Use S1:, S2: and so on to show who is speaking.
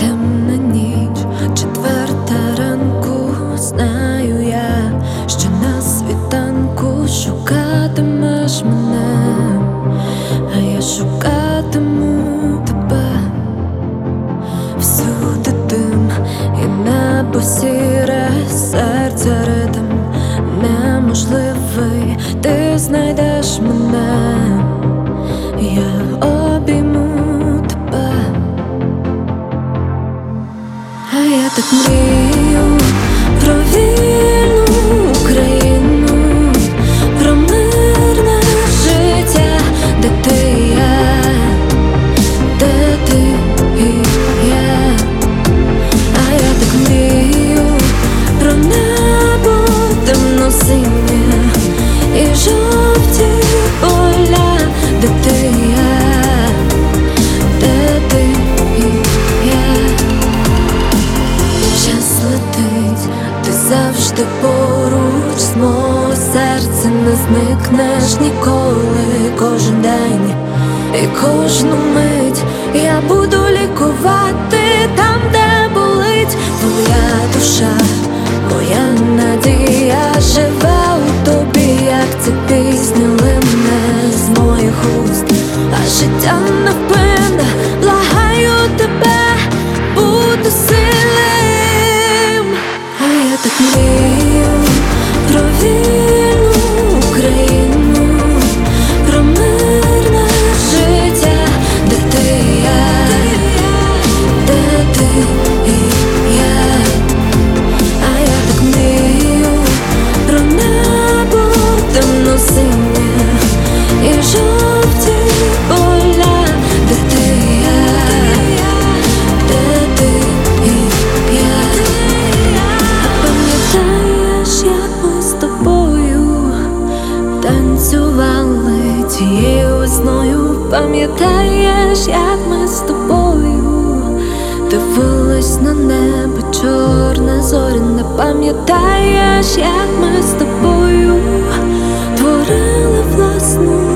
S1: Темна ніч, 4 ранку, знаю я, що на світанку шукатимеш мене, а я шукатиму тебе. Всюди дим і небо сіре, серце ритм неможливий, ти знайдеш мене, я обійму тебе. А я так мрію про вільну Україну, про мирне життя, де ти і я, де ти і я. А я так мрію про небо темно-синє і жовті поля, де ти і я, де ти і я. Час летить, ти завжди поруч, з мого серця не зникнеш ніколи. Кожен день і кожну мить я буду лікувати там, де болить. Твоя душа, моя надія живе у тобі, як ця пісня лине з моїх уст, а життя невпинне, благаю тебе, буду сильним. А я так мрію про вільну Україну, про мирне життя, де ти і я, де ти і я. А я так мрію про небо темно-синє і жовті поля, де ти і я, де ти і я. Пам'ятаєш, як ми з тобою танцювали тією весною? Пам'ятаєш, як ми з тобою дивились на небо чорне зоряне? Пам'ятаєш, як ми з тобою творили власну